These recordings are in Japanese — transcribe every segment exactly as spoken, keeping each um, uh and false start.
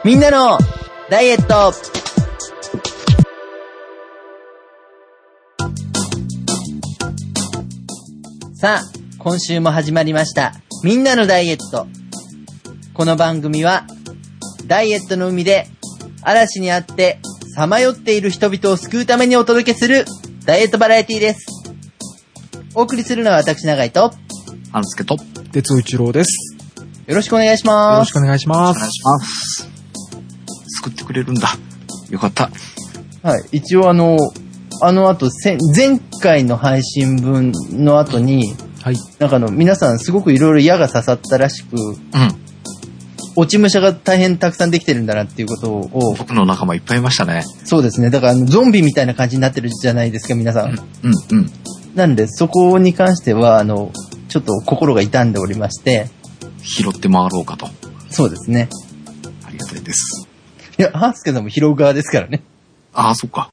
みんなのダイエット。さあ、今週も始まりましたみんなのダイエット。この番組はダイエットの海で嵐にあってさまよっている人々を救うためにお届けするダイエットバラエティです。お送りするのは私永井と半助と鉄尾一郎です。 よろしくお願いします。 よろしくお願いします。 お願いします。救ってくれるんだ。よかった。 はい。一応あの、あの後、前回の配信分の後に、はい。なんかあの、皆さんすごくいろいろ矢が刺さったらしく、うん。落ち武者が大変たくさんできてるんだなっていうことを。 僕の仲間いっぱいいましたね。 そうですね。だからあの、ゾンビみたいな感じになってるじゃないですか、皆さん。うん、うん、うん。なんで、そこに関しては、あの、ちょっと心が痛んでおりまして。 拾って回ろうかと。 そうですね。 ありがたいです。 いや、ハースケさんも拾う側ですからね。 ああ、そっか。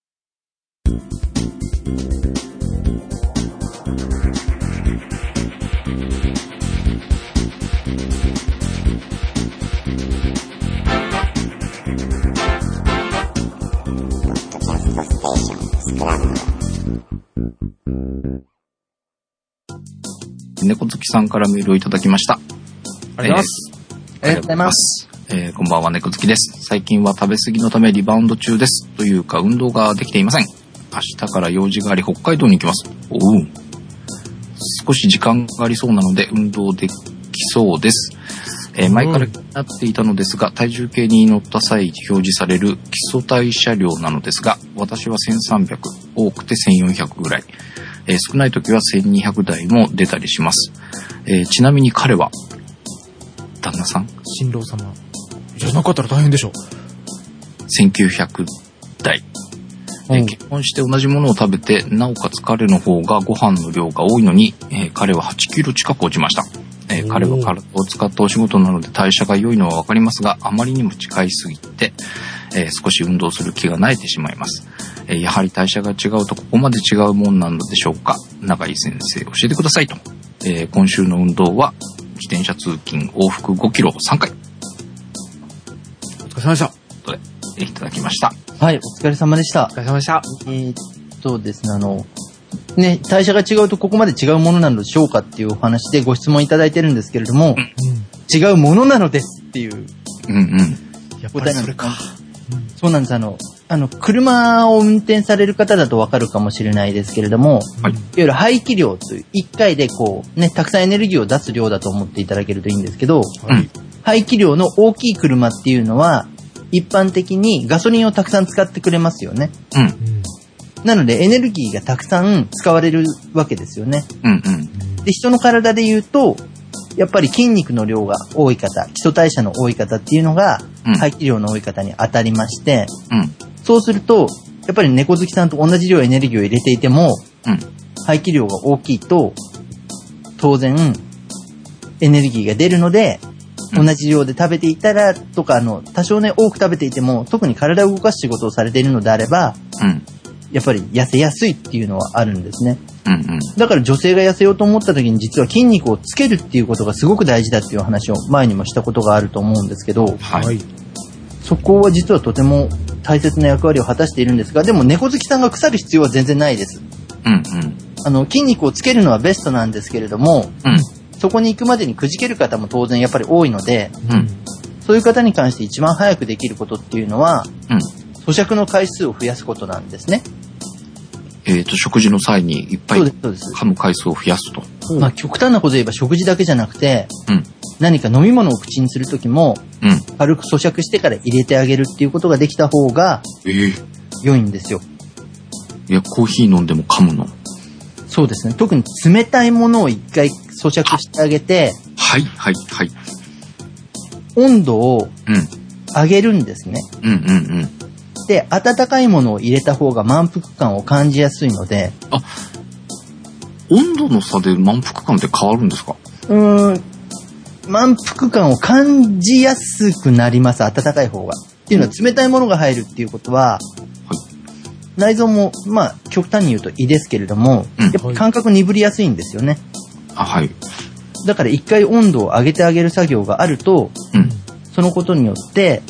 猫好きさんからメールをいただきました。 ありがとうございます。 ありがとうございます。 えー、こんばんは、猫好きです。最近は食べ過ぎのためリバウンド中です。というか、運動ができていません。明日から用事があり、北海道に行きます。おう。少し時間がありそうなので、運動できそうです。えー、前から気になっていたのですが、体重計に乗った際表示される基礎代謝量なのですが、私はせんさんびゃく、多くてせんよんひゃくぐらい。えー、少ない時はせんにひゃく台も出たりします。えー、ちなみに彼は、旦那さん？ 新郎様。じゃなかったら大変でしょ。 せんきゅうひゃく台。えー、結婚して同じものを食べて、なおかつ彼の方がご飯の量が多いのに、えー、彼ははちキロ近く落ちました。えー、彼は体を使ったお仕事なので代謝が良いのはわかりますが、あまりにも近いすぎて、えー、少し運動する気が萎えてしまいます。えー、やはり代謝が違うとここまで違うもんなのでしょうか。永井先生教えてくださいと。えー、今週の運動は自転車通勤往復ごキロさんかい。 お疲れ様でした。 とで、えー、いただきました。 はい、お疲れ様でした。 お疲れ様でした。 えー、っとですね、あの、ね、代謝が違うとここまで違うものなのでしょうかっていうお話でご質問いただいてるんですけれども、うん、違うものなのですっていう。 うんうん。 やっぱりそれか。 そうなんです。あの、あの、車を運転される方だとわかるかもしれないですけれども、はい、いわゆる排気量という、いっかいでこう、ね、たくさんエネルギーを出す量だと思っていただけるといいんですけど、はい、排気量の大きい車っていうのは、一般的にガソリンをたくさん使ってくれますよね。うん。なのでエネルギーがたくさん使われるわけですよね。うんうん。で、人の体で言うと、やっぱり筋肉の量が多い方、基礎代謝の多い方っていうのが、排気量の多い方に当たりまして、うん、そうすると、やっぱり猫好きさんと同じ量エネルギーを入れていても、うん、排気量が大きいと、当然、エネルギーが出るので、同じ量で食べていたらとか、あの、多少ね、多く食べていても、特に体を動かす仕事をされているのであれば、うん、やっぱり痩せやすいっていうのはあるんですね。うんうん、だから女性が痩せようと思った時に実は筋肉をつけるっていうことがすごく大事だっていう話を前にもしたことがあると思うんですけど、はい、そこは実はとても大切な役割を果たしているんですが、でも猫好きさんが腐る必要は全然ないです。うんうん、あの筋肉をつけるのはベストなんですけれども、うん、そこに行くまでにくじける方も当然やっぱり多いので、うん、そういう方に関して一番早くできることっていうのは、うん、咀嚼の回数を増やすことなんですね。 えっと、食事の際にいっぱい噛む回数を増やすと。 まあ、極端なこと言えば食事だけじゃなくて、うん、何か飲み物を口にするときも、うん、軽く咀嚼してから入れてあげるっていうことができた方が、良いんですよ。 えー、いや、コーヒー飲んでも噛むの？ そうですね。特に冷たいものを一回咀嚼してあげて、 はい、はい、はい。 温度を上げるんですね。うん、うん、うん。で、温かいものを入れた方が満腹感を感じやすいので。あ、 温度の差で満腹感って変わるんですか？ うーん、満腹感を感じやすくなります、温かい方が。っていうのは冷たいものが入るっていうことは、はい、内臓も、まあ、極端に言うと胃ですけれども、うん、やっぱ感覚鈍りやすいんですよね。 あ、はい。 だから一回温度を上げてあげる作業があると、うん、そのことによって、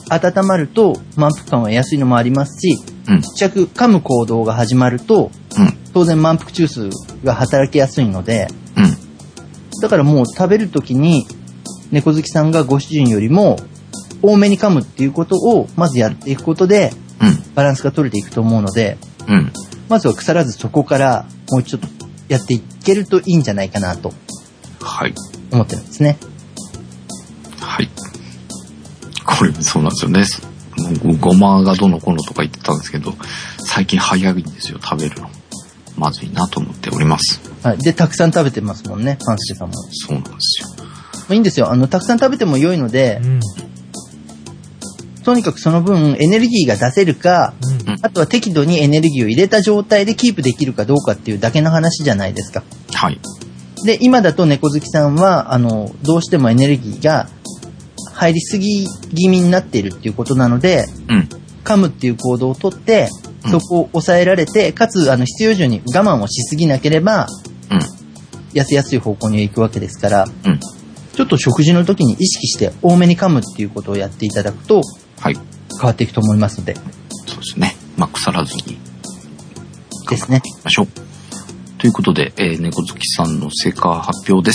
温まると満腹感は安いのもありますし、 うん。 着噛む行動が始まると、 うん。 当然満腹中枢が働きやすいので、 うん。 だからもう食べるときに猫好きさんがご主人よりも多めに噛むっていうことをまずやっていくことで、 うん。 バランスが取れていくと思うので、 うん。 まずは腐らずそこからもうちょっとやっていけるといいんじゃないかなとはい。 思ってるんですね。 はい。これ、そうなんですよね。ごまがどのこのとか言ってたんですけど、最近早いんですよ、食べるの。まずいなと思っております。 はい。で、たくさん食べてますもんね、パンスケさんも。 そうなんですよ。 まあ、いいんですよ。あの、たくさん食べても良いので、 うん。 とにかくその分エネルギーが出せるか、 うん。 あとは適度にエネルギーを入れた状態でキープできるかどうかっていうだけの話じゃないですか。 はい。 で、今だと猫好きさんは、あの、どうしてもエネルギーが入りすぎ気味になっているっていうことなので、 うん。 噛むっていう行動をとって、 うんそこを抑えられて、かつ、あの、必要以上に我慢をしすぎなければ、 うん。 痩せやすい方向に行くわけですから、 うん。 ちょっと食事の時に意識して多めに噛むっていうことをやっていただくと、 はい。 変わっていくと思いますので、 そうですね。まあ、腐らずに。 ですね。 行きましょう。ということで、えー、猫好きさんの成果発表です。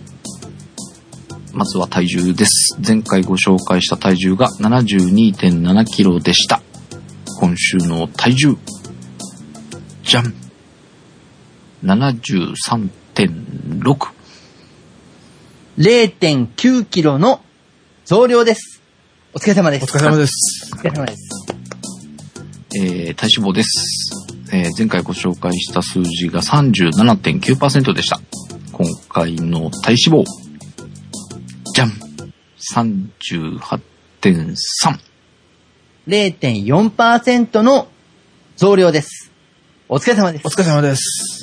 まずは体重です。前回ご紹介した体重が ななじゅうにてんななキロでした。今週の体重。じゃん。ななじゅうさんてんろく。 れいてんきゅうキロの増量です。お疲れ様です。 お疲れ様です。 お疲れ様です。 えー、体脂肪です。えー、前回ご紹介した数字が さんじゅうななてんきゅうパーセント でした。今回の体脂肪。じゃん !さんじゅうはちてんさん。 れいてんよんパーセント の増量です。お疲れ様です。 お疲れ様です。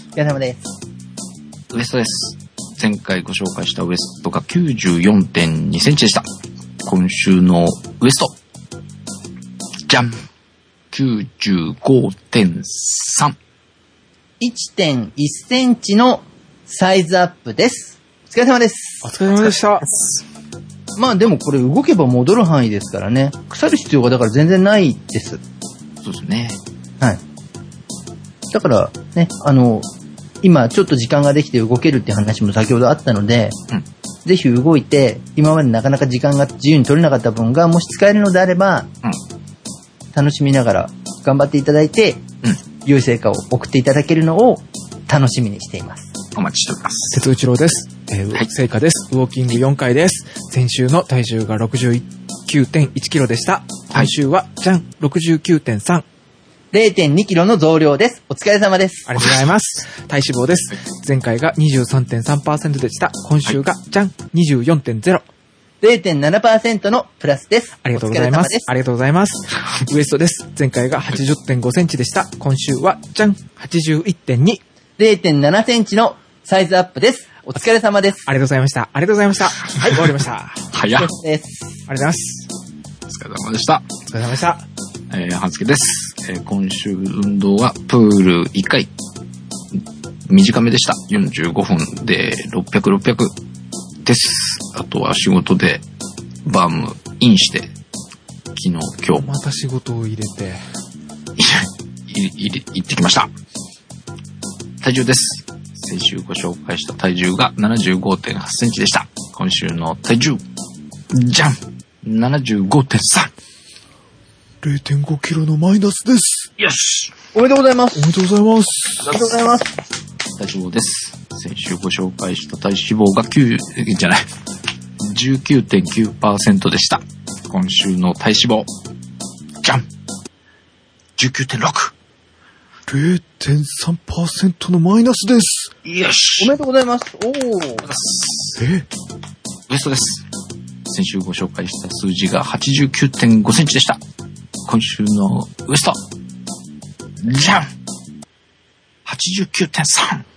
お疲れ様です。 ウエストです。前回ご紹介したウエストが きゅうじゅうよんてんにセンチでした。今週のウエスト。じゃん !きゅうじゅうごてんさん。 いってんいちセンチのサイズアップです。お疲れ様です。 お疲れ様でした。 まあでもこれ動けば戻る範囲ですからね。腐る必要がだから全然ないです。 そうですね。 はい。だからね、あの、今ちょっと時間ができて動けるっていう話も先ほどあったので、 うん、 ぜひ動いて、今までなかなか時間が自由に取れなかった分がもし使えるのであれば、 うん、 楽しみながら頑張っていただいて、 うん、 良い成果を送っていただけるのを楽しみにしています。 お待ちしております。 鉄内郎です。えーはい、成果です。ウォーキングよんかいです。先週の体重が ろくじゅうきゅうてんいちキロでした。今週は、じゃん ろくじゅうきゅうてんさん。 れいてんにキロの増量です。お疲れ様です。 ありがとうございます。体脂肪です。前回が にじゅうさんてんさんパーセント でした。今週が、じゃん にじゅうよんてんゼロ。 れいてんななパーセント のプラスです。 ありがとうございます。ありがとうございます。ウエストです。前回が はちじゅってんごセンチでした。今週は、じゃん はちじゅういってんに。 れいてんななセンチのサイズアップです。お疲れ様です。 ありがとうございました。ありがとうございました。はい、終わりました。 早っ。 です。 ありがとうございます。 お疲れ様でした。 お疲れ様でした。 えー、半助です。えー、今週運動はプールいっかい。短めでした。よんじゅうごふんでろっぴゃく、ろっぴゃくです。あとは仕事でバームインして、昨日、今日。 また仕事を入れて。 い、い、い、行ってきました。体重です。先週ご紹介した体重が ななじゅうごてんはちセンチでした。今週の体重、じゃん !ななじゅうごてんさん。 れいてんごキロのマイナスです。 よしおめでとうございます。 おめでとうございます。 ありがとうございます。 体脂肪です。先週ご紹介した体脂肪がきゅう、じゃない、じゅうきゅうてんきゅうパーセント でした。今週の体脂肪、じゃん !じゅうきゅうてんろく。 れいてんさんパーセント のマイナスです。 よしおめでとうございます。おー。 えウエストです。先週ご紹介した数字が はちじゅうきゅうてんごセンチでした。今週のウエスト、じゃん !はちじゅうきゅうてんさん。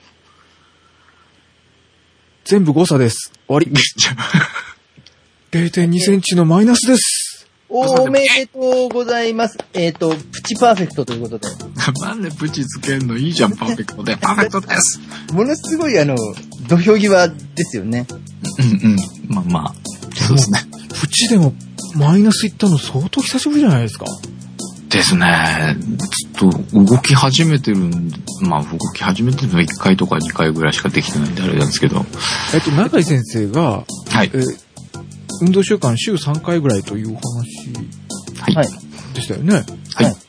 全部誤差です。終わり。れいてんにセンチのマイナスです。 おめでとうございます。えっと、プチパーフェクトということで。 なんでプチつけんの？いいじゃん、パーフェクトで。パーフェクトです。 ものすごいあの、土俵際ですよね。 うんうん。まあまあ、そうですね。 プチでもマイナスいったの相当久しぶりじゃないですか。 ですね。ちょっと動き始めてるん、まあ動き始めてるのはいっかいとかにかいぐらいしかできてないんであれなんですけど。 えっと、永井先生が、 はい。 えー、運動習慣週さんかいぐらいというお話、 はい。 でしたよね。 はい。はい、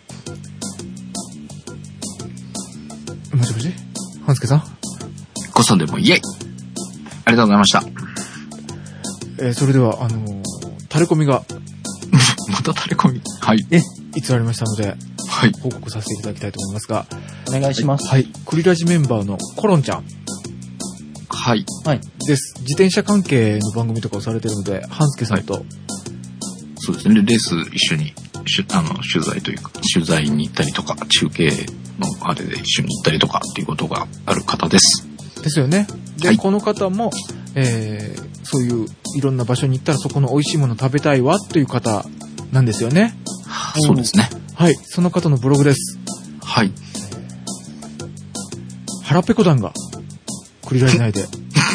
もしもし半助さんこそでもイエイありがとうございました。 えー、それでは、あのー、タレコミが、 またタレコミはい。 え、いつありましたので、 はい。 報告させていただきたいと思いますが、 お願いします。 はい。クリラジメンバーのコロンちゃん。 はい。 はい。 です。自転車関係の番組とかをされてるので、半助さんと、はい、 そうですね。レース一緒に、あの、取材というか、取材に行ったりとか、中継のあれで一緒に行ったりとかっていうことがある方です。 ですよね。で、 はい、 この方も、えー、そういういろんな場所に行ったらそこの美味しいもの食べたいわという方なんですよね。 そうですね。 はい。その方のブログです。 はい。 腹ペコ団が繰り返しないで。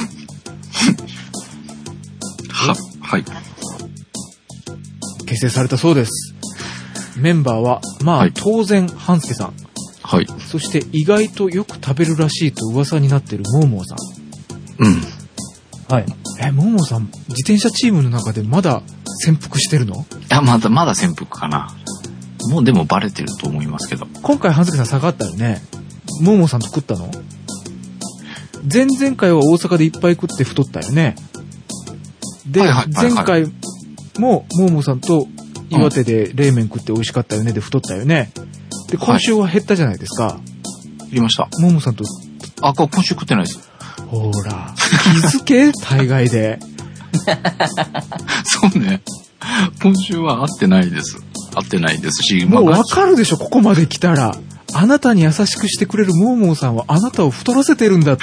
は、はい。 結成されたそうです。メンバーは、まあ、はい、当然、半助さん。 はい。 そして意外とよく食べるらしいと噂になっているモーモーさん。 うん。 はい。え、モーモーさん、自転車チームの中でまだ潜伏してるの？いや、まだ、まだ潜伏かな。もうでもバレてると思いますけど。 今回、半助さん下がったよね。モーモーさんと食ったの？前々回は大阪でいっぱい食って太ったよね。で、はいはいはいはい、前回もモーモーさんと岩手で冷麺食って美味しかったよねで太ったよね。で、今週は減ったじゃないですか。 減りました。 モーモーさんと。 あ、今週食ってないです。 ほら、気づけ大概で。 そうね。今週は会ってないです。会ってないですし。 もうわかるでしょ、ここまで来たら。あなたに優しくしてくれるモーモーさんはあなたを太らせてるんだって。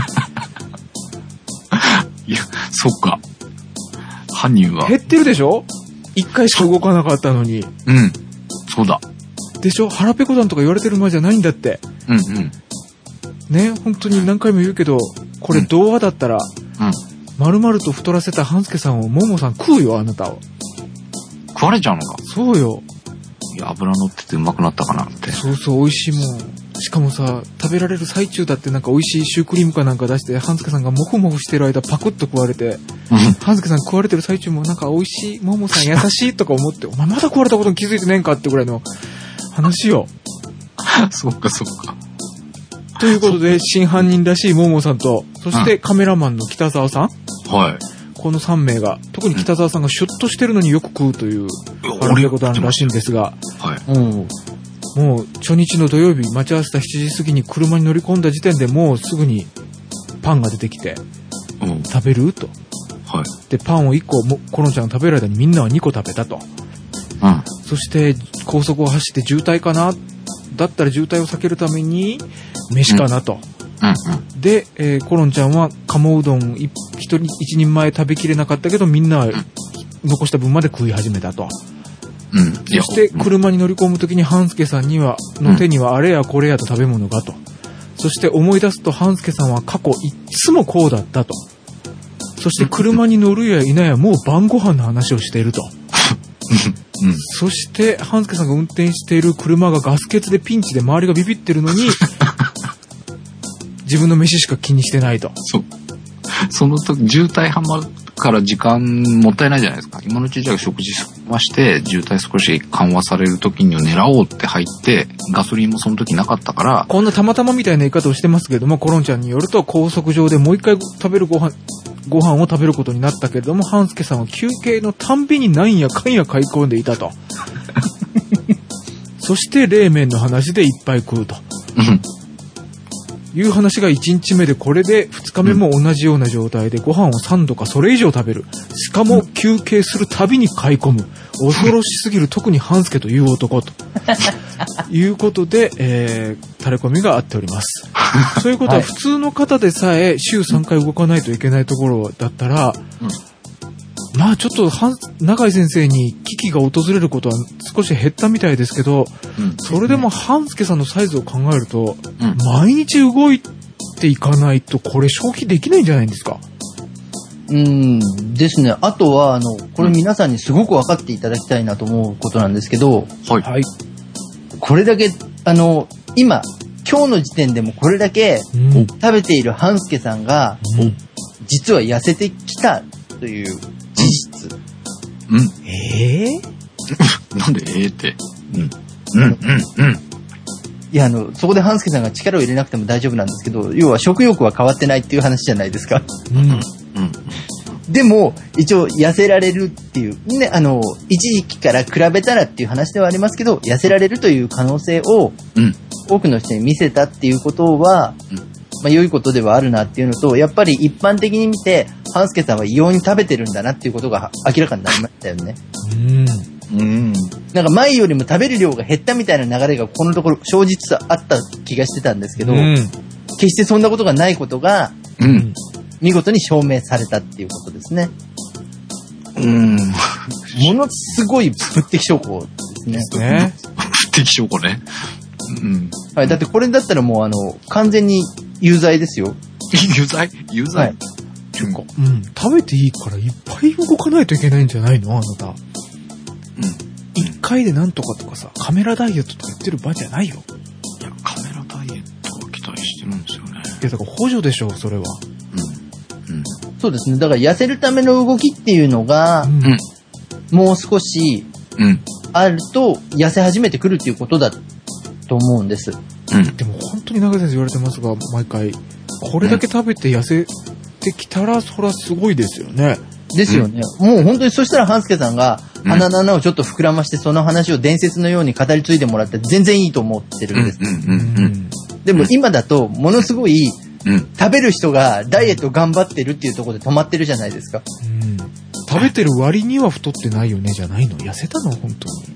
いや、そっか。犯人は。 減ってるでしょ？一回しか動かなかったのに。 うん。そうだ。 でしょ？腹ペコ団とか言われてる前じゃないんだって。 うんうん。 ね、本当に何回も言うけど、これ童話だったら、 うん。 丸々と太らせた半助さんをモーモーさん食うよ、あなたを。 食われちゃうのか。 そうよ。 いや、油乗っててうまくなったかなって。 そうそう、美味しいもん。しかもさ、食べられる最中だってなんか美味しいシュークリームかなんか出して、半助さんがモフモフしてる間パクッと食われて、半助さん食われてる最中もなんか美味しい、モモさん優しいとか思って、お前まだ食われたことに気づいてねえんかってぐらいの話よ。 そっかそっか。 ということで、真犯人らしいモモさんと、そしてカメラマンの北沢さん。 はい。 このさん名が、特に北沢さんがシュッとしてるのによく食うという、あれことあるらしいんですが、 はい。 うん。もう初日の土曜日待ち合わせたしちじ過ぎに車に乗り込んだ時点でもうすぐにパンが出てきて、 うん、 食べると。 はい。 で、パンをいっこも、コロンちゃんが食べる間にみんなはにこ食べたと。 うん。 そして高速を走って渋滞かな？だったら渋滞を避けるために飯かなと。 うんうん、 で、えー、コロンちゃんは鴨うどん一人一人前食べきれなかったけどみんなは残した分まで食い始めたと。 うん、 そして車に乗り込むときに半助さんにはの手にはあれやこれやと食べ物がと。そして思い出すと半助さんは過去いつもこうだったと。そして車に乗るやいないやもう晩ご飯の話をしていると。 うん、 そして半助さんが運転している車がガス欠でピンチで周りがビビってるのに自分の飯しか気にしてないと。 そう。その時渋滞はまるから時間もったいないじゃないですか。今のうちじゃあ食事済まして渋滞少し緩和される時に狙おうって入ってガソリンもその時なかったから。 こんなたまたまみたいな言い方をしてますけれども、コロンちゃんによると高速上でもう一回食べるご飯ご飯を食べることになったけれども、半助さんは休憩のたんびになんやかんや買い込んでいたと。そして冷麺の話でいっぱい食うと。いう話がいちにちめで、これでふつかめも同じような状態でご飯をさんどかそれ以上食べる。しかも休憩するたびに買い込む。恐ろしすぎる特に半助という男と。いうことで、えー、タレコミがあっております。そういうことは普通の方でさえ週さんかい動かないといけないところだったら、うん、まあちょっと永井先生に危機が訪れることは少し減ったみたいですけど、うん、それでも半助さんのサイズを考えると、うん、毎日動いていかないとこれ消費できないんじゃないんですか？ うんですね。あとは、あの、これ皆さんにすごく分かっていただきたいなと思うことなんですけど、 はい。 はい。 これだけ、あの、今、今日の時点でもこれだけうん食べている半助さんが、 うん実は痩せてきたという事実。 うん。 えー、 なんでええって。うん。うん、うん、うん。 いや、あの、そこで半助さんが力を入れなくても大丈夫なんですけど、要は食欲は変わってないっていう話じゃないですか。 うん。 うん。 でも、一応痩せられるっていう、ね、あの、一時期から比べたらっていう話ではありますけど、痩せられるという可能性をうん。 多くの人に見せたっていうことは、 うんまあ、良いことではあるなっていうのと、やっぱり一般的に見て、半助さんは異様に食べてるんだなっていうことが明らかになりましたよね。 うん。 うん。 なんか前よりも食べる量が減ったみたいな流れがここのところ生じつつあった気がしてたんですけど、 うん。 決してそんなことがないことがう。 うんん。 見事に証明されたっていうことですね。 うん。 ものすごい物的証拠ですね。 ね。 適証拠ね。うん。 はい、だってこれだったらもうあの、完全に有罪ですよ。 有罪有罪、 はいていうか。 うん。食べていいからいっぱい動かないといけないんじゃないのあなた。 うん。 一回でなんとかとかさ、カメラダイエットとか言ってる場じゃないよ。 いや、カメラダイエットを期待してるんですよね。 いや、だから補助でしょ、それは。 うん。うん。 そうですね。だから痩せるための動きっていうのが、 うん。 うん。 もう少しうん。 あると痩せ始めてくるっていうことだと思うんです。 うん。 でも本当に長井先生言われてますが、毎回、これだけ食べて痩せてきたら、そらすごいですよね。 ですよね。もう本当にそしたら半助さんがうん鼻の穴をちょっと膨らましてその話を伝説のように語り継いでもらって全然いいと思ってるうんん。 です。 うん。うん。 でも今だとものすごいうん。 食べる人がダイエット頑張ってるっていうところで止まってるじゃないですか。 うん。食べてる割には太ってないよね、じゃないの。痩せたの本当に。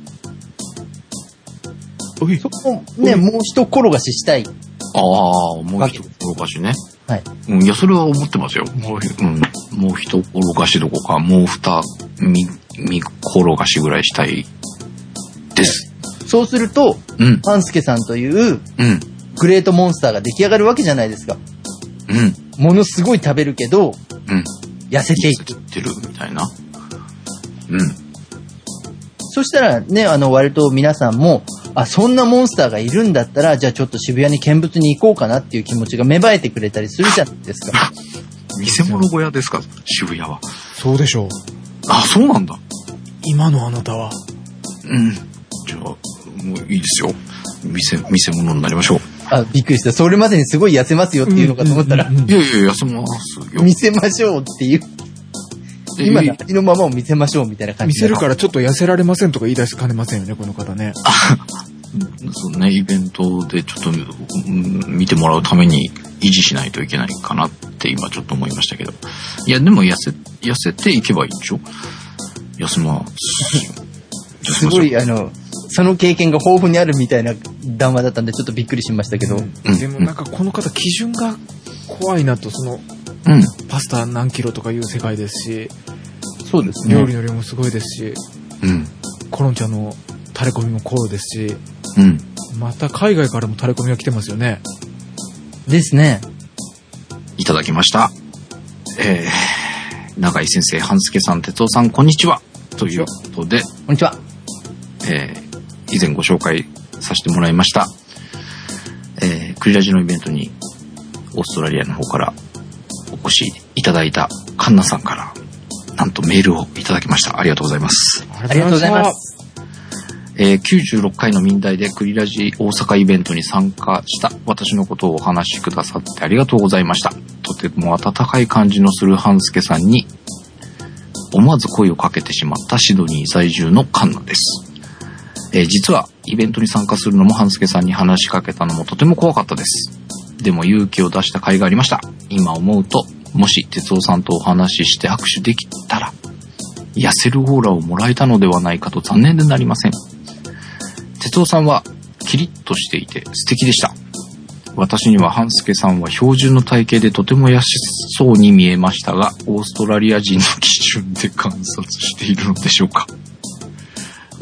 おいそこね、もう一転がししたい。 ああ、もう一転がしね。 はい。 うん、いや、それは思ってますよ。もう、うん、もう一転がしどこか、もう二、み、み転がしぐらいしたいです。 そうすると、 うん、 半助さんといううん、 グレートモンスターが出来上がるわけじゃないですか。 うん、 ものすごい食べるけど、 うん。 痩せていく。 痩せてるみたいな。うん。 そしたらね、あの、割と皆さんも、あ、そんなモンスターがいるんだったら、じゃあちょっと渋谷に見物に行こうかなっていう気持ちが芽生えてくれたりするじゃないですか。 見せ物小屋ですか、渋谷は。 そうでしょう。 あ、そうなんだ。 今のあなたは。 うん。じゃあ、もういいですよ。見せ、見せ物になりましょう。 あ、びっくりした。それまでにすごい痩せますよっていうのかと思ったら、 うんうんうんいやいや、休ますよ。 見せましょうっていう、今のありのままを見せましょうみたいな感じで。 見せるからちょっと痩せられませんとか言い出しかねませんよね、この方ね。 そうね、イベントでちょっと、うん、見てもらうために維持しないといけないかなって今ちょっと思いましたけど。いや、でも痩せ、痩せていけばいいでしょ。休ますすごい、あの、その経験が豊富にあるみたいな談話だったんでちょっとびっくりしましたけど。 うんでもなんかこの方基準が怖いなと、その、 うん。 パスタ何キロとかいう世界ですし、 そうですね。 料理の量もすごいですし、 うん。 コロンちゃんの垂れ込みも高ですし、 うん。 また海外からも垂れ込みが来てますよね。 ですね。 いただきました。えー、永井先生、半助さん、哲夫さん、こんにちは。ということで、 こんにちは。 えー、以前ご紹介させてもらいました、えー、クリラジのイベントにオーストラリアの方からお越しいただいたカンナさんから、なんとメールをいただきました。ありがとうございます。 ありがとうございます。 えー、きゅうじゅうろっかいの民大でクリラジ大阪イベントに参加した私のことをお話しくださってありがとうございました。とても温かい感じのする半助さんに思わず声をかけてしまったシドニー在住のカンナです。えー、実はイベントに参加するのも半助さんに話しかけたのもとても怖かったです。でも勇気を出した甲斐がありました。今思うと、もし哲夫さんとお話しして握手できたら痩せるオーラをもらえたのではないかと残念でなりません。哲夫さんはキリッとしていて素敵でした。私には半助さんは標準の体型でとても痩せそうに見えましたが、オーストラリア人の基準で観察しているのでしょうか。オ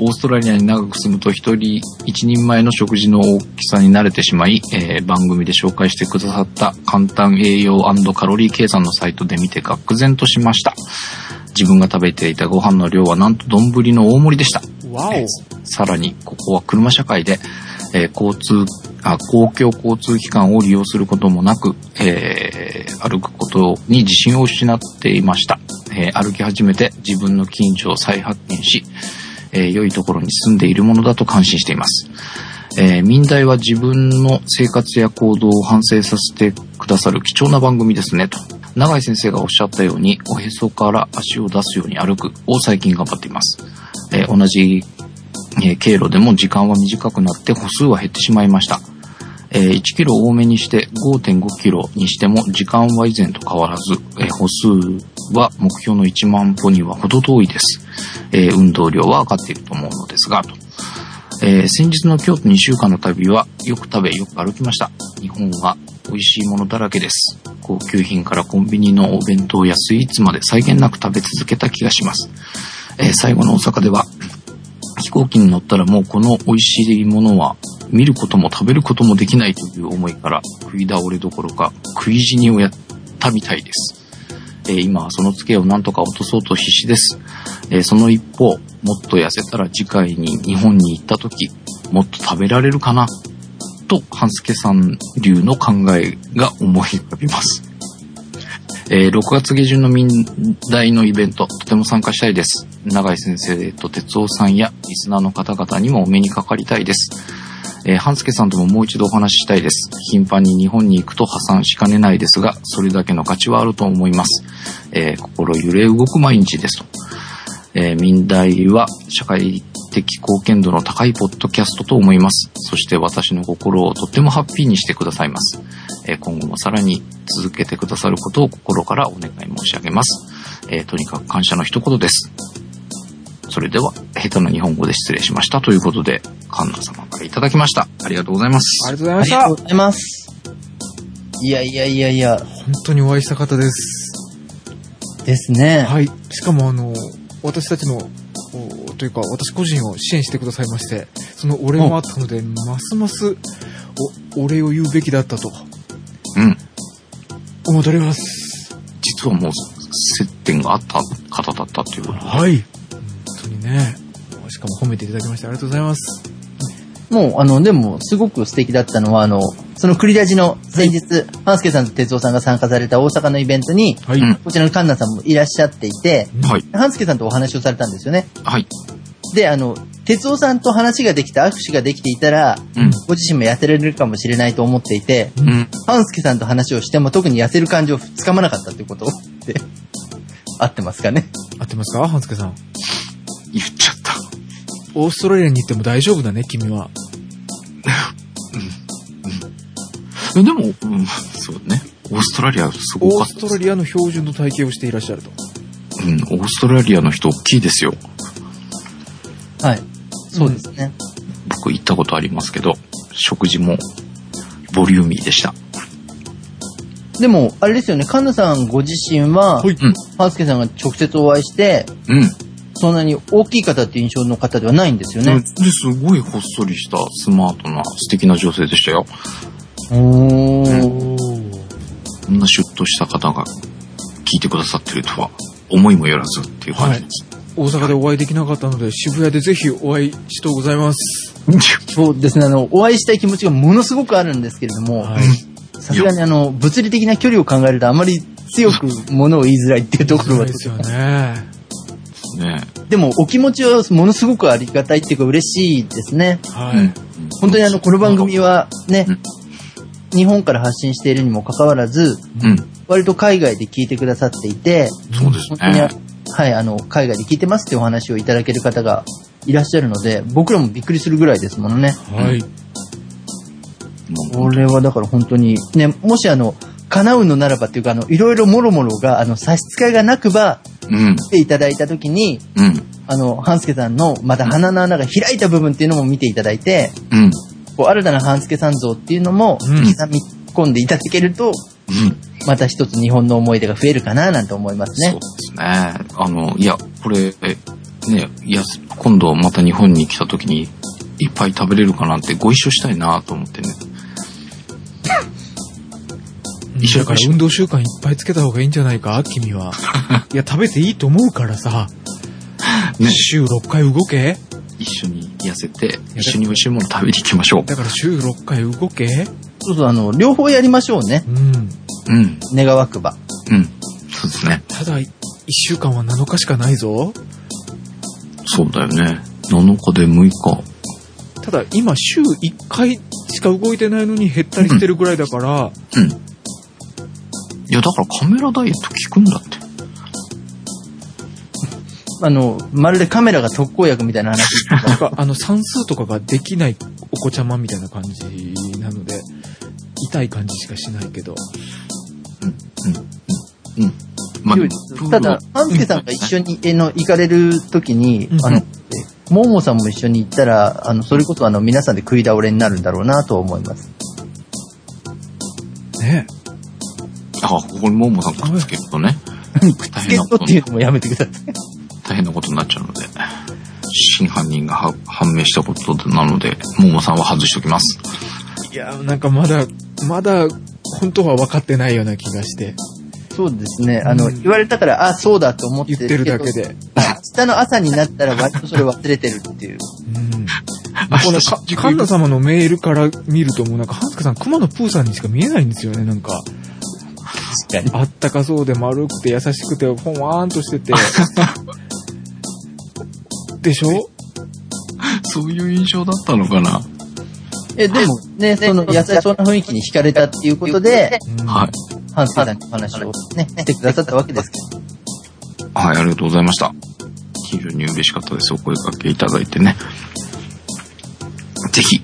オーストラリアに長く住むと一人一人前の食事の大きさに慣れてしまい、えー、番組で紹介してくださった簡単栄養&カロリー計算のサイトで見て愕然としました。自分が食べていたご飯の量はなんと丼の大盛りでした。 わお。 えー、さらにここは車社会で、えー、交通あ公共交通機関を利用することもなく、えー、歩くことに自信を失っていました。えー、歩き始めて自分の近所を再発見し、えー、良いところに住んでいるものだと感心しています。えー、民大は自分の生活や行動を反省させてくださる貴重な番組ですねと。永井先生がおっしゃったように、おへそから足を出すように歩くを最近頑張っています。えー、同じ、えー、経路でも時間は短くなって歩数は減ってしまいました。えー、いちキロ多めにして ごてんごキロにしても時間は以前と変わらず、えー、歩数は目標のいちまん歩には程遠いです。えー、運動量は上がっていると思うのですが、と。えー、先日の京都にしゅうかんの旅はよく食べよく歩きました。日本は美味しいものだらけです。高級品からコンビニのお弁当やスイーツまで際限なく食べ続けた気がします。えー、最後の大阪では飛行機に乗ったらもうこの美味しいものは見ることも食べることもできないという思いから食い倒れどころか食い死にをやったみたいです。えー、今はそのツケをなんとか落とそうと必死です。えー、その一方、もっと痩せたら次回に日本に行った時、もっと食べられるかなと、半助さん流の考えが思い浮かびます。えー、ろくがつ下旬の民大のイベント、とても参加したいです。永井先生と哲夫さんやリスナーの方々にもお目にかかりたいです。えー、半助さんとももう一度お話ししたいです。頻繁に日本に行くと破産しかねないですが、それだけの価値はあると思います。えー、心揺れ動く毎日ですと。えー、民大は社会的貢献度の高いポッドキャストと思います。そして私の心をとってもハッピーにしてくださいます。えー、今後もさらに続けてくださることを心からお願い申し上げます。えー、とにかく感謝の一言です。それでは、下手な日本語で失礼しましたということで、カンナ様からいただきました。ありがとうございます。 ありがとうございました。 ありがとうございます。いやいやいやいや。 本当にお会いした方です。 ですね。 はい。しかもあの、私たちの、というか私個人を支援してくださいまして、そのお礼もあったので、ますますお、お礼を言うべきだったと。 うん。 思っております。 実はもう、接点があった方だったということで。 はい。本当にね。しかも褒めていただきましてありがとうございます。 もう、あの、でも、すごく素敵だったのは、あの、その栗ラジの先日、はい、半助さんと哲夫さんが参加された大阪のイベントに、はい、こちらのカンナさんもいらっしゃっていて、はい、半助さんとお話をされたんですよね。 はい。 で、あの、哲夫さんと話ができた、握手ができていたら、うん、ご自身も痩せられるかもしれないと思っていて、うん、半助さんと話をしても特に痩せる感情をつかまなかったということで、合ってますかね？ 合ってますか半助さん。 言っちゃった。 オーストラリアに行っても大丈夫だね、君は。 うん。でも、うん、そうね。オーストラリアすごかった。 オーストラリアの標準の体型をしていらっしゃると。 うん、オーストラリアの人大きいですよ。 はい。そうですね。 僕行ったことありますけど、食事もボリューミーでした。 でも、あれですよね、カンナさんご自身は、はい、ハウスケさんが直接お会いして、うん。そんなに大きい方っていう印象の方ではないんですよね。 ですごいほっそりしたスマートな素敵な女性でしたよ。 おー。 こんなシュッとした方が聞いてくださってるとは思いもよらずっていう感じです。 はい、大阪でお会いできなかったので渋谷でぜひお会いしとうございます。 そうですね、あの、お会いしたい気持ちがものすごくあるんですけれども、さすがにあの、物理的な距離を考えるとあまり強くものを言いづらいっていうところはですよね。 ね、 でもお気持ちはものすごくありがたいっていうか嬉しいですね。 はい。 本当にあのこの番組はね、うん、日本から発信しているにもかかわらず、うん、割と海外で聞いてくださっていて、 そうですね。 本当にはいあの海外で聞いてますっていうお話をいただける方がいらっしゃるので、僕らもびっくりするぐらいですものね。 はい。 これはだから本当にね、もしあの叶うのならばっていうかあのいろいろもろもろがあの差し支えがなくば。うん、来ていただいたときに、うん、あの、半助さんのまた鼻の穴が開いた部分っていうのも見ていただいて、うん、こう新たな半助さん像っていうのも刻み込んでいただけると、うん、また一つ日本の思い出が増えるかななんて思いますね。 そうですね。あの、いや、これ、 ね、いや、今度また日本に来た時にいっぱい食べれるかなってご一緒したいなと思ってね。 一緒だから運動習慣いっぱいつけた方がいいんじゃないか君は。いや、食べていいと思うからさ。ね、週ろっかい動け。 一緒に痩せて、一緒に美味しいもの食べに行きましょう。 だから週ろっかい動け。 そうそう、あの、両方やりましょうね。 うん。 うん。 願わくば。 うん。そうですね。 ただ、いっしゅうかんはなのかしかないぞ。 そうだよね。なのかでむいか。 ただ、今週いっかいしか動いてないのに減ったりしてるぐらいだから。 うん。うん、いや、だからカメラダイエット効くんだって。 あの、まるでカメラが特効薬みたいな話。 なんか、あの、算数とかができないお子ちゃまみたいな感じなので、痛い感じしかしないけど。 うん、うん、うん。まあ、ただ、半助さんが一緒に、えの、行かれるときに、うん、あの、ももさんも一緒に行ったら、あの、それこそあの、皆さんで食い倒れになるんだろうなと思います。 ねえ。あ、ここにももさんくっつけるとね。 くっつけるとっていうのもやめてください。 大変なことになっちゃうので、真犯人が判明したことなので、ももさんは外しておきます。 いや、なんかまだ、まだ、本当は分かってないような気がして。 そうですね。あの、うん、言われたから、あ、そうだと思って言ってるだけで。 明日の朝になったら割とそれ忘れてるっていう。うん。 このか、神田様のメールから見るともうなんか、ハンスカさん、熊野プーさんにしか見えないんですよね、なんか。 確かに。 あったかそうで丸くて優しくて、ほんわーんとしてて。でしょ？ そういう印象だったのかな。 え、でもね、その優しそうな雰囲気に惹かれたっていうことで、 うん、はい。 ハンスケさんの話をね、してくださったわけですけど。 はい、ありがとうございました。非常に嬉しかったです。お声掛けいただいてね。ぜひ、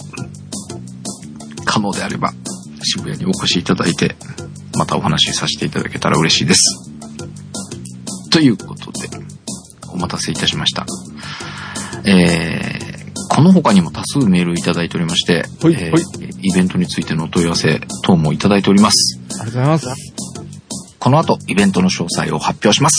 可能であれば、渋谷にお越しいただいて、またお話しさせていただけたら嬉しいです。ということで、お待たせいたしました。えー、この他にも多数メールいただいておりまして、 はいえーはい、 イベントについてのお問い合わせ等もいただいております。 ありがとうございます。 この後、イベントの詳細を発表します。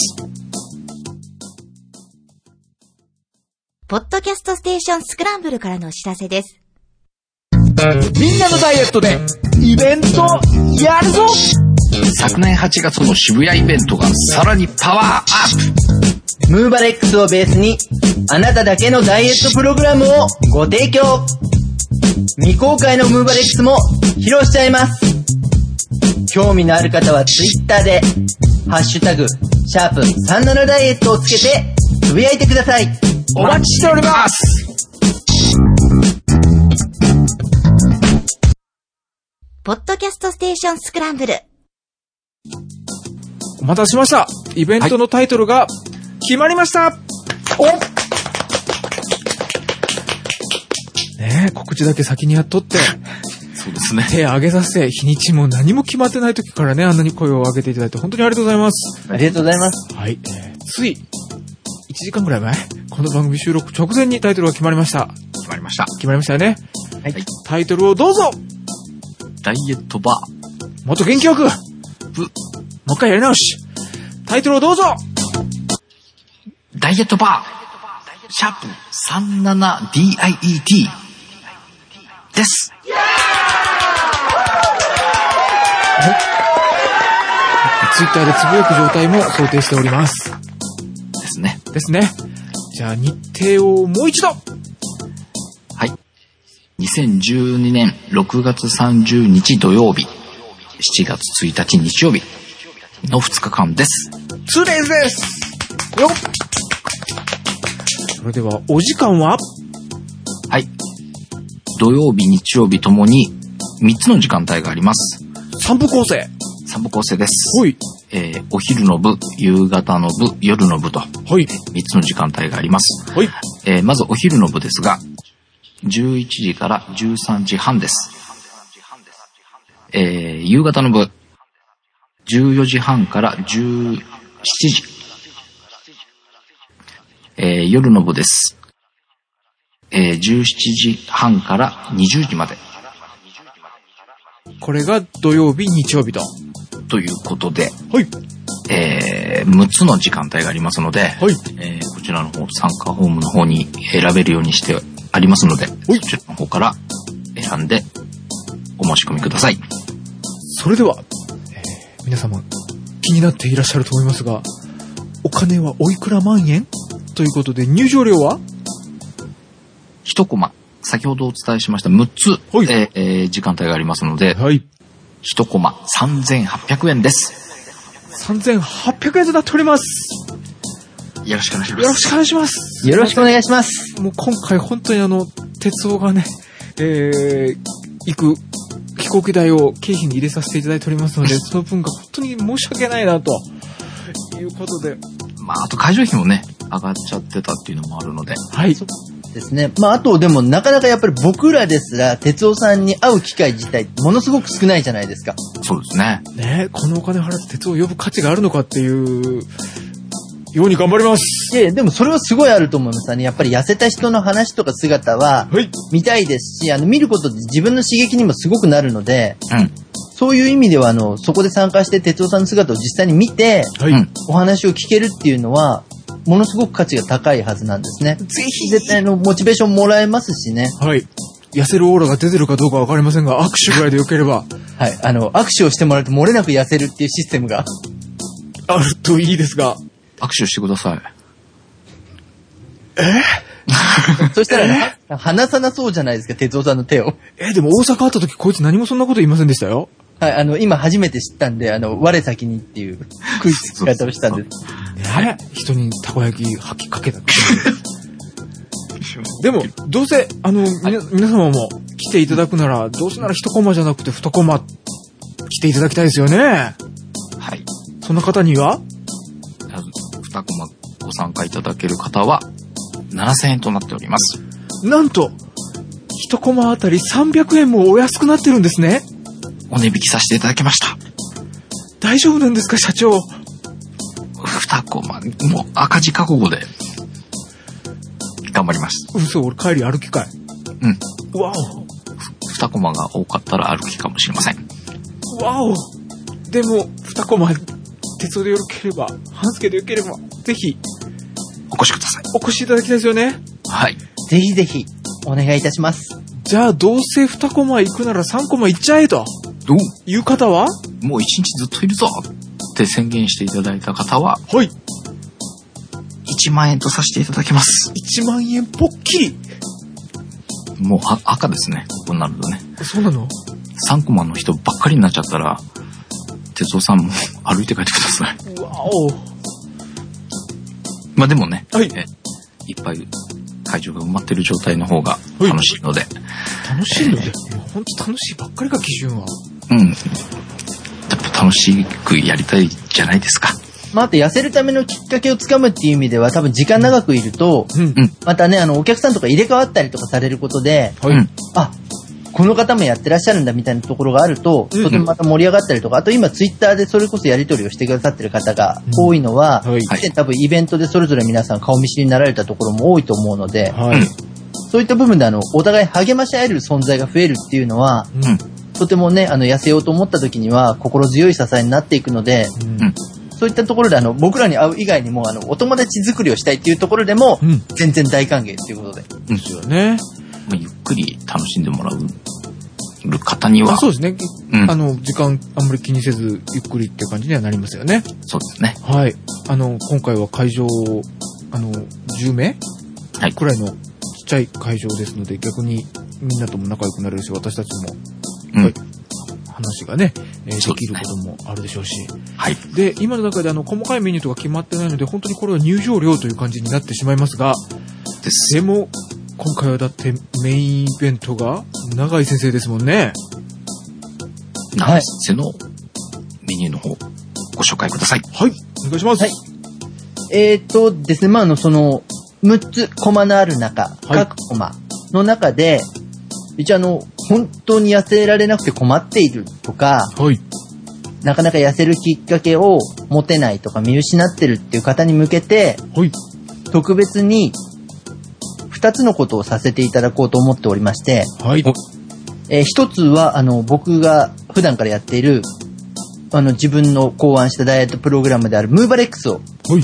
ポッドキャストステーションスクランブルからのお知らせです。 みんなのダイエットでイベントやるぞ。 昨年はちがつの渋谷イベントがさらにパワーアップ。ムーバレックスをベースにあなただけのダイエットプログラムをご提供。未公開のムーバレックスも披露しちゃいます。興味のある方はツイッターでハッシュタグシャープさんじゅうななダイエットをつけてつぶやいてください。 お待ちしております。 ポッドキャストステーションスクランブル。 お待たせしました。イベントのタイトルが決まりました。はい、おねえ、告知だけ先にやっとって。 そうですね。 手挙げさせて、日にちも何も決まってない時からね、あんなに声を上げていただいて本当にありがとうございます。 ありがとうございます。 はい。えー、つい、いちじかんくらい前、この番組収録直前にタイトルが決まりました。 決まりました。 決まりましたよね。 はい。 タイトルをどうぞ。 ダイエットバー。 もっと元気よく。 ぶ。 もう一回やり直し。タイトルをどうぞ。 ダイエットバー。シャープ さんじゅうななディーアイイーティー です。 ツイッターでつぶやく状態も想定しております。 ですね。 ですね。じゃあ日程をもう一度。 はい。にせんじゅうにねんろくがつさんじゅうにち土曜日、しちがつついたち日曜日のふつかかんです。 ツーデイズですよっ。それではお時間は？ はい。土曜日、日曜日ともにみっつの時間帯があります。 さんぶ構成。 さんぶ構成です。 はい。 えー、お昼の部、夕方の部、夜の部と、はい。みっつの時間帯があります。 はい。 えー、まずお昼の部ですが、じゅういちじからじゅうさんじはんです。えー、夕方の部、じゅうよじはんからじゅうしちじ。えー、夜の部です。えー、じゅうしちじはんからにじゅうじまで。 これが土曜日、日曜日と。 ということで、 はい。 えー、むっつの時間帯がありますので、 はい。 えー、こちちらの方、参加フォームの方に選べるようにしてありますので、そちらの方から選んでお申し込みください。 それでは、えー、皆様気になっていらっしゃると思いますが、お金はおいくら万円ということで、入場料は一コマ、先ほどお伝えしましたむっつ、 はいえーえー時間帯がありますので、 はい。 一コマさんぜんはっぴゃくえんです。 さんぜんはっぴゃくえんとなっております。 よろしくお願いします。 よろしくお願いします。 よろしくお願いします。 もう今回本当にあの、鉄道がね、えー、行く飛行機代を経費に入れさせていただいておりますので、その分が本当に申し訳ないな、ということで。 まあ、あと会場費もね、上がっちゃってたっていうのもあるので。 はい。 ですね。まあ、あとでもなかなかやっぱり僕らですら、哲夫さんに会う機会自体、ものすごく少ないじゃないですか。 そうですね。 ね、このお金払って鉄を呼ぶ価値があるのかっていうように頑張ります。 いや、でもそれはすごいあると思いますね。やっぱり痩せた人の話とか姿ははい。 見たいですし、あの見ることで自分の刺激にもすごくなるので、 うん。 そういう意味ではあのそこで参加して哲夫さんの姿を実際に見て、 はい。 うんお話を聞けるっていうのはものすごく価値が高いはずなんですね。 ぜひ絶対のモチベーションもらえますしね。 はい。痩せるオーラが出てるかどうかわかりませんが、握手ぐらいでよければはい。あの握手をしてもらうと漏れなく痩せるっていうシステムがあるといいですが。 握手してください。 そしたらね、離さなそうじゃないですか、哲夫さんの手を。 え、でも大阪会った時こいつ何もそんなこと言いませんでしたよ。 はい、あの、今初めて知ったんで、あの、我先にっていうクイズ方をしたんです。 ね、人にたこ焼き吐きかけた。でも、どうせ、あの、みな、皆様も来ていただくなら、どうせなら一コマじゃなくて二コマ来ていただきたいですよね。 はい。 その方には二コマご参加いただける方はななせんえんとなっております。 なんと、一コマあたりさんびゃくえんもお安くなってるんですね。 お値引きさせていただきました。 大丈夫なんですか、社長。 二コマ、もう赤字覚悟で頑張ります。 嘘、俺帰り歩きかい。 うん。 わ二コマが多かったら歩きかもしれません。 お。わお。でも、二コマ、鉄道でよければ、半助でよければ、ぜひ、 お越しください。 お越しいただきたいですよね。 はい。 ぜひぜひ、お願いいたします。 じゃあ、どうせ二コマ行くなら三コマ行っちゃえと。 おいう方はもう一日ずっといるぞって宣言していただいた方は、 はい。 いちまんえんとさせていただきます。 いちまんえんぽっきり。 もうあ赤ですね、ここになるとね。 そうなの？ さんコマの人ばっかりになっちゃったら、哲夫さんも歩いて帰ってください。 わお。 まあでもね、 はい。 えいっぱい会場が埋まってる状態の方が楽しいので。 楽しいので、本当楽しいばっかりが基準は。 うん。やっぱ楽しくやりたいじゃないですか。 まあ、あと痩せるためのきっかけをつかむっていう意味では、多分時間長くいると、 うん。 またね、あの、お客さんとか入れ替わったりとかされることで、 はい。 うん。 あ、この方もやってらっしゃるんだみたいなところがあると、 うんうんとてもまた盛り上がったりとか、あと今ツイッターでそれこそやり取りをしてくださってる方が多いのは、 うんはい以前多分イベントでそれぞれ皆さん顔見知りになられたところも多いと思うので、 はい。 そういった部分であの、お互い励まし合える存在が増えるっていうのは、 うん。 とてもね、あの、痩せようと思った時には心強い支えになっていくので、 うん。 そういったところであの、僕らに会う以外にも、あの、お友達作りをしたいっていうところでも、 うん。 全然大歓迎っていうことで。 ですよね。 まあゆっくり楽しんでもらう方には、 あ、そうですね。 うんあの、時間あんまり気にせず、ゆっくりって感じにはなりますよね。 そうですね。 はい。あの、今回は会場、あの、じゅうめいはい。 くらいのちっちゃい会場ですので、逆にみんなとも仲良くなれるし、私たちも、 うんはい話がね、えーできそうですねることもあるでしょうし。 はい。 で、今の中であの、細かいメニューとか決まってないので、本当にこれは入場料という感じになってしまいますが、 です。 でも、今回はだってメインイベントが、永井先生ですもんね。 長井先生のメニューの方、ご紹介ください。 はい。お願いします。 はいえーとですね、まあ、あの、その、むっつコマのある中、 はい各コマの中で、一応あの、本当に痩せられなくて困っているとか、 はい。 なかなか痩せるきっかけを持てないとか見失ってるっていう方に向けて、 はい。 特別に二つのことをさせていただこうと思っておりまして、 はい。 えー一つは、あの、僕が普段からやっている、あの、自分の考案したダイエットプログラムであるムーバレックスを、 はい。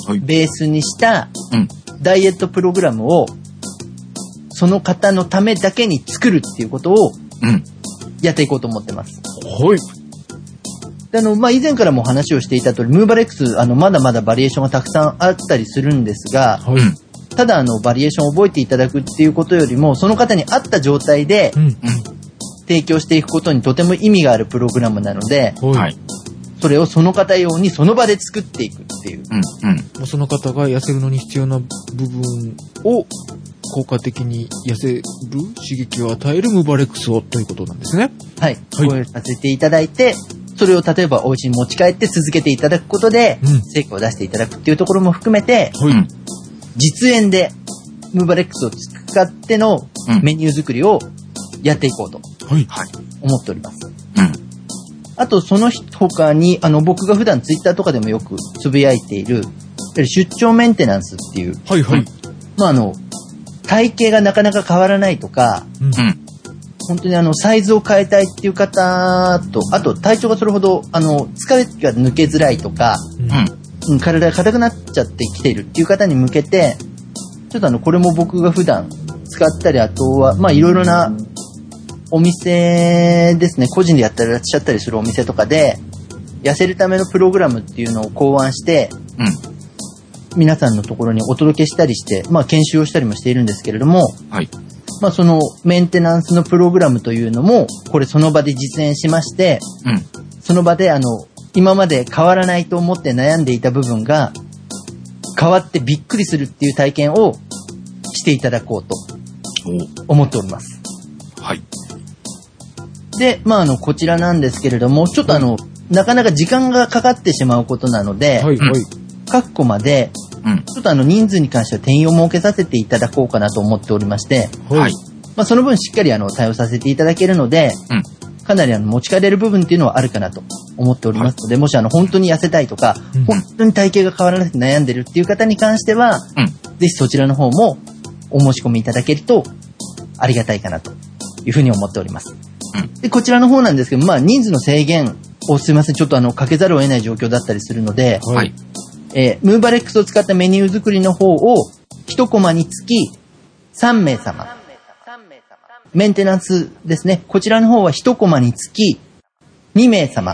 ベースにしたうん。 ダイエットプログラムをその方のためだけに作るっていうことをうん。 やっていこうと思ってます。 はい。 であの、まあ、以前からも話をしていた通り、ムーバレックス、あの、まだまだバリエーションがたくさんあったりするんですが、 はい。 うん。 ただあの、バリエーションを覚えていただくっていうことよりも、その方に合った状態でうん。 提供していくことにとても意味があるプログラムなので、 ははい。 い。 それをその方用にその場で作っていくっていう。 うん。うん。 もうその方が痩せるのに必要な部分を効果的に痩せる刺激を与えるムーバレックスをということなんですね。 はい。 はいご用意させていただいて、それを例えばお家に持ち帰って続けていただくことで、 うん成果を出していただくっていうところも含めて、 はい。 うん。 実演でムーバレックスを使ってのうんメニュー作りをやっていこうとはい。 はい。 思っております。 うん。 あと、その他に、あの、僕が普段ツイッターとかでもよくつぶやいている、出張メンテナンスっていう、 はい。はい。 まあ、あの、体型がなかなか変わらないとか、 うん。 うん。 本当にあの、サイズを変えたいっていう方と、あと体調がそれほど、あの、疲れが抜けづらいとか、 うん。 うん。 うん体が硬くなっちゃってきているっていう方に向けて、ちょっとあの、これも僕が普段使ったり、あとは、まあ、いろいろなお店ですね、個人でやってらっしゃったりするお店とかで、痩せるためのプログラムっていうのを考案して、 うん。 皆さんのところにお届けしたりして、まあ、研修をしたりもしているんですけれども、 はい。 まあ、そのメンテナンスのプログラムというのも、これその場で実演しまして、 うん。 その場であの、今まで変わらないと思って悩んでいた部分が、変わってびっくりするっていう体験をしていただこうとお思っております。 はい。 で、まあ、あの、こちらなんですけれども、ちょっとあの、なかなか時間がかかってしまうことなので、 はい。はい。 括弧まで、 うん。 ちょっとあの、人数に関しては定員を設けさせていただこうかなと思っておりまして、 はい。 まあ、その分しっかりあの、対応させていただけるので、 うん。 かなりあの、持ち帰れる部分っていうのはあるかなと思っておりますので、もしあの、本当に痩せたいとか、 うん本当に体型が変わらなくて悩んでるっていう方に関しては、 うん。 ぜひそちらの方もお申し込みいただけるとありがたいかなというふうに思っております。 うんで、こちらの方なんですけど、まあ人数の制限をすいません、ちょっとあの、かけざるを得ない状況だったりするので、 はい。 えームーバレックスを使ったメニュー作りの方を一コマにつきさんめいさま。メンテナンスですね。こちらの方は一コマにつきにめいさま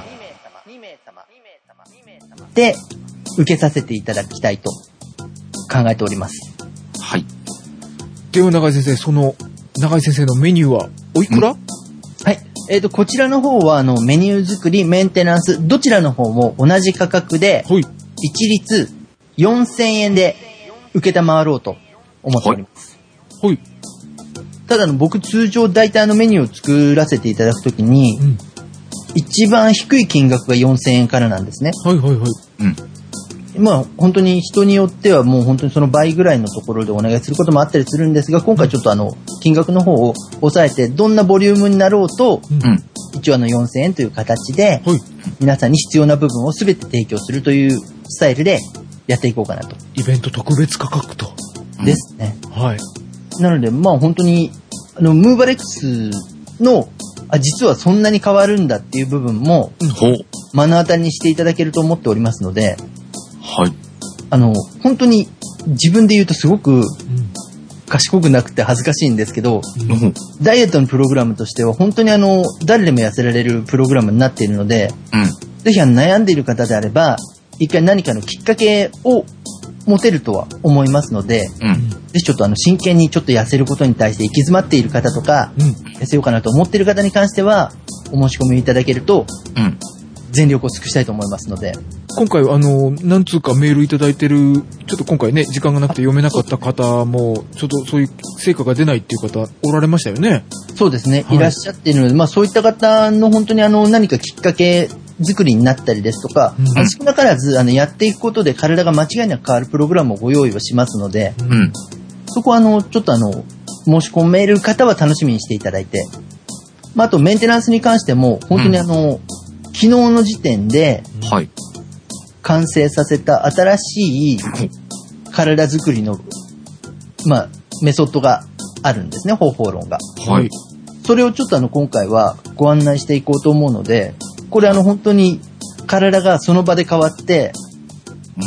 で受けさせていただきたいと考えております。 はい。 では、永井先生、その、永井先生のメニューはおいくら？ はい。えっ、と、こちらの方は、あの、メニュー作り、メンテナンス、どちらの方も同じ価格で、 はい。 一律よんせんえんで受けたまわろうと思っております。 はい。 ただあの、僕通常大体あのメニューを作らせていただくときに、 うん。 一番低い金額がよんせんえんからなんですね。 はい。はい。はい。 うん。 まあ、本当に人によってはもう本当にその倍ぐらいのところでお願いすることもあったりするんですが、今回ちょっとあの、金額の方を抑えて、どんなボリュームになろうと、 うん。 一応あのよんせんえんという形で、 はい。 皆さんに必要な部分を全て提供するというスタイルでやっていこうかなと。 イベント特別価格と。 うんですね。 はい。 なので、まあ本当に、あの、ムーバレックスの、あ、実はそんなに変わるんだっていう部分も、 ほう。 目の当たりにしていただけると思っておりますので、 はい。 あの、本当に自分で言うとすごくうん。 賢くなくて恥ずかしいんですけど、 のほう。 ダイエットのプログラムとしては本当にあの、誰でも痩せられるプログラムになっているので、 うん。 ぜひあの悩んでいる方であれば、一回何かのきっかけを持てるとは思いますので、 うん。 ぜひちょっとあの真剣にちょっと痩せることに対して行き詰まっている方とか、 うん。 痩せようかなと思っている方に関しては、お申し込みいただけると、 うん。 全力を尽くしたいと思いますので、 今回、あの、何通かメールいただいてる、ちょっと今回ね、時間がなくて読めなかった方も、ちょっとそういう成果が出ないっていう方おられましたよね。 そうですね、 はいいらっしゃっているので、まあそういった方の本当にあの何かきっかけ作りになったりですとか、 うんあの少なからずあのやっていくことで体が間違いなく変わるプログラムをご用意をしますので、 うん。 そこはあの、ちょっとあの、申し込める方は楽しみにしていただいて、まああとメンテナンスに関しても、本当にあの、昨日の時点ではい。 完成させた新しい体作りの、まあ、メソッドがあるんですね、方法論が。 はい。 それをちょっとあの今回はご案内していこうと思うので、これあの本当に体がその場で変わって、 うん。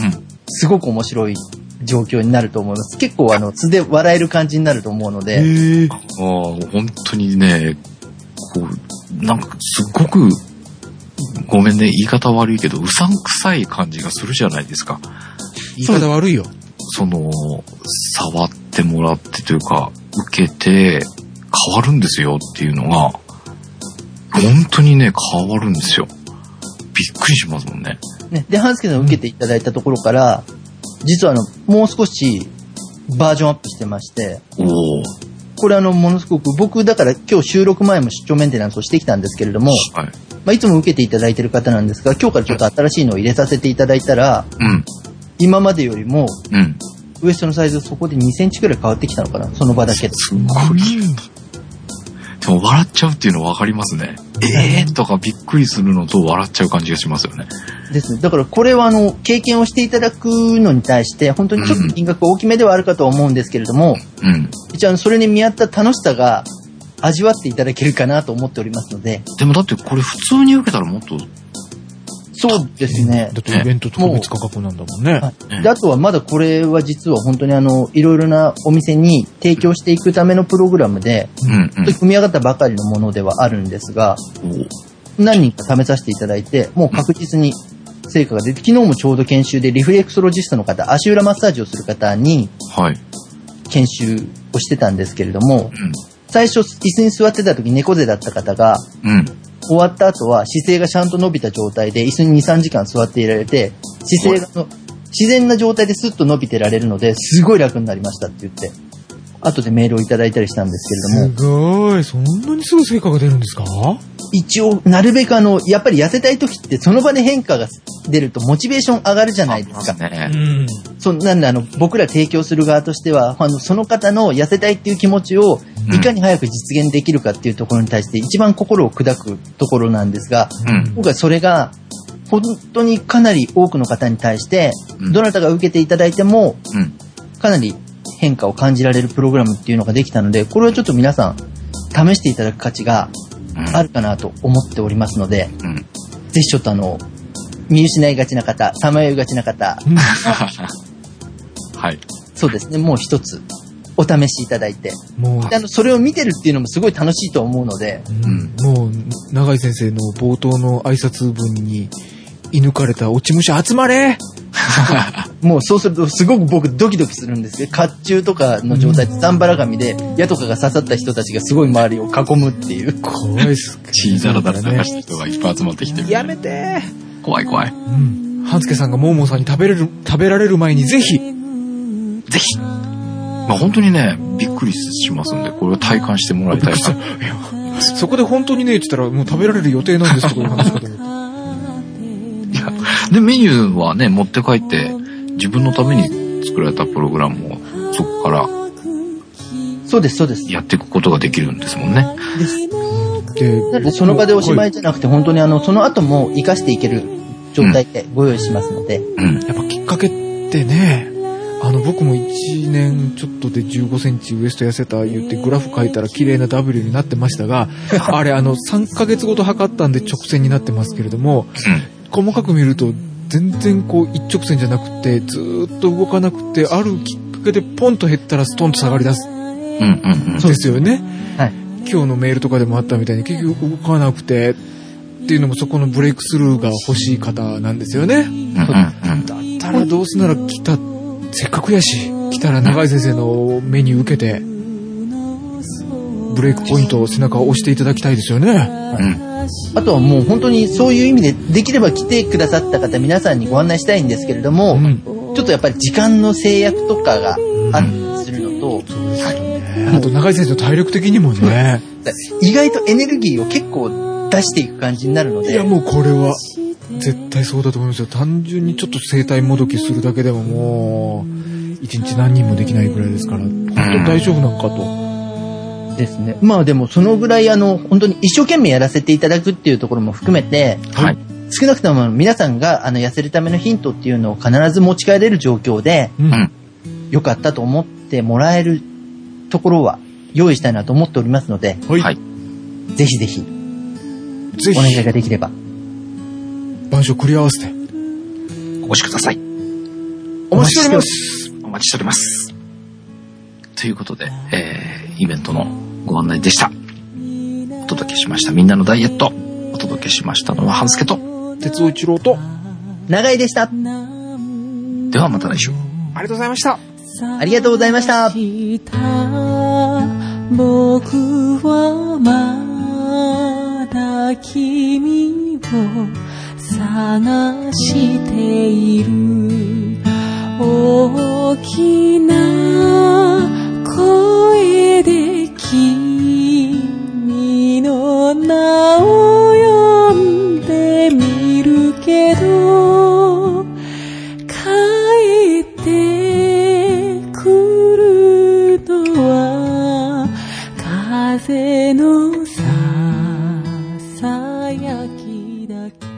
すごく面白い状況になると思います。結構あの、素で笑える感じになると思うので。 へああ、本当にね、こう、なんかすっごく、ごめんね、言い方悪いけど、うさんくさい感じがするじゃないですか。 言い方悪いよ。 その、触ってもらってというか、受けて変わるんですよっていうのが、本当にね、変わるんですよ。びっくりしますもんね。 ね、で、半助さん受けていただいたところから、実はあの、もう少しバージョンアップしてまして、 おー。 これあの、ものすごく、僕だから今日収録前も出張メンテナンスをしてきたんですけれども、 はい。 まあ、いつも受けていただいている方なんですが、今日からちょっと新しいのを入れさせていただいたら、 うん。 今までよりも、 うん。 ウエストのサイズそこでにセンチくらい変わってきたのかな、その場だけで。 すごい。でも笑っちゃうっていうの分かりますね。えーとかびっくりするのと笑っちゃう感じがしますよね。 ですね。だからこれはあの、経験をしていただくのに対して、本当にちょっと金額大きめではあるかとは思うんですけれども、 うん。 一応あの、それに見合った楽しさが味わっていただけるかなと思っておりますので。 でもだってこれ普通に受けたらもっと、 そうですね。 だってイベント特別価格なんだもんね。 はい、であとはまだこれは実は本当にあの、いろいろなお店に提供していくためのプログラムで、 うんうん。 組み上がったばかりのものではあるんですが、何人か試させていただいて、もう確実に成果が出て、昨日もちょうど研修でリフレクソロジストの方、足裏マッサージをする方に、 はい。 研修をしてたんですけれども、 うん。 最初椅子に座ってた時猫背だった方が、 うん。 終わった後は姿勢がちゃんと伸びた状態で椅子にに、さんじかん座っていられて、姿勢がの自然な状態でスッと伸びてられるので、すごい楽になりましたって言って、後でメールをいただいたりしたんですけれども。 すごい。そんなにすぐ成果が出るんですか？ 一応、なるべくあの、やっぱり痩せたい時ってその場で変化が出るとモチベーション上がるじゃないですか。 ね。 ん。 そなんであの、僕ら提供する側としては、あの、その方の痩せたいっていう気持ちをいかに早く実現できるかっていうところに対して一番心を砕くところなんですが、 うん。 今回それが本当にかなり多くの方に対して、 うんどなたが受けていただいても、 うん。 かなり変化を感じられるプログラムっていうのができたので、これはちょっと皆さん試していただく価値があるかなと思っておりますので、 うん。 ぜひちょっとあの、見失いがちな方、さまよいがちな方、 はい。 そうですね、もう一つお試しいただいて、 もうであの、それを見てるっていうのもすごい楽しいと思うので、 うんもう、永井先生の冒頭の挨拶文に、射抜かれた落ち武者集まれもうそうするとすごく僕ドキドキするんですけど、甲冑とかの状態でザンバラ紙で矢とかが刺さった人たちがすごい周りを囲むっていう。 怖いっす。 血だらだら流した人がいっぱい集まってきてる。 やめて怖い怖い。 うん。半助さんがモーモーさんに食べれる、食べられる前にぜひ、 ぜひ。まあ本当にね、びっくりしますんで、これを体感してもらいたいな。 そこで本当にね、って言ったらもう食べられる予定なんですけど、話し方で。 いや、で、メニューはね、持って帰って、自分のために作られたプログラムを、そこからそうです、そうです。 やっていくことができるんですもんね。 です。 で、 なのでその場でおしまい。 いじゃなくて、本当にあの、その後も活かしていける状態でご用意しますので。 うん。 やっぱきっかけってね、あの僕もいちねんちょっとでじゅうごセンチウエスト痩せた言ってグラフ書いたら綺麗な W になってましたが、あれあのさんかげつごと測ったんで直線になってますけれども、細かく見ると全然こう一直線じゃなくてずーっと動かなくて、あるきっかけでポンと減ったらストンと下がり出す。 うんうんうん。 そうですよね。 はい。 今日のメールとかでもあったみたいに結局動かなくてっていうのもそこのブレイクスルーが欲しい方なんですよね。 うんうんうん。 だったらどうせなら来た、せっかくやし、来たら永井先生のメニュー受けて、ブレイクポイントを背中を押していただきたいですよね。 うん。 あとはもう本当にそういう意味で、できれば来てくださった方皆さんにご案内したいんですけれども、 うん。 ちょっとやっぱり時間の制約とかがあったりするのと、 あと永井先生の体力的にもね。 意外とエネルギーを結構出していく感じになるので。 いやもうこれは絶対そうだと思いますよ。単純にちょっと生体もどきするだけでももう一日何人もできないぐらいですから、本当に大丈夫なんかと。 ですね。まあでもそのぐらいあの本当に一生懸命やらせていただくっていうところも含めて、 はい。 少なくとも皆さんがあの痩せるためのヒントっていうのを必ず持ち帰れる状況で、 う。 うんん。 良かったと思ってもらえるところは用意したいなと思っておりますので、 はい。 はい。 ぜひぜひぜお願いひができれば。 板書繰り合わせて。 お越しください。 お待ちしております。お待ちしております。ということで、えー、イベントのご案内でした。お届けしましたみんなのダイエット。お届けしましたのは半助と鉄尾一郎と長井でした。 ではまた来週。 ありがとうございました。 ありがとうございました。 僕はまだ君を探している。大きな声で君の名を呼んでみるけど、帰ってくるのは風のささやきだけ。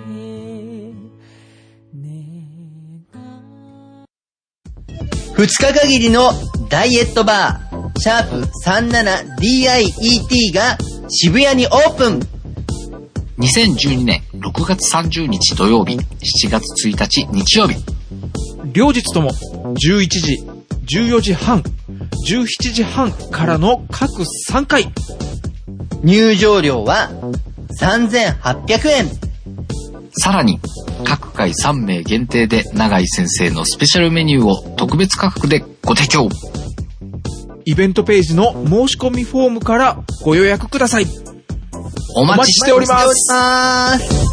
ふつか限りのダイエットバー、シャープ さんじゅうななディーアイイーティー が渋谷にオープン。 にせんじゅうにねんろくがつさんじゅうにち土曜日、しちがつついたち日曜日。 両日ともじゅういちじ、じゅうよじはん、じゅうしちじはんからの各さんかい。 入場料はさんぜんはっぴゃくえん。 さらに各回さんめい限定で永井先生のスペシャルメニューを特別価格でご提供。 イベントページの申し込みフォームからご予約ください。 お待ちしております。 お待ちしております。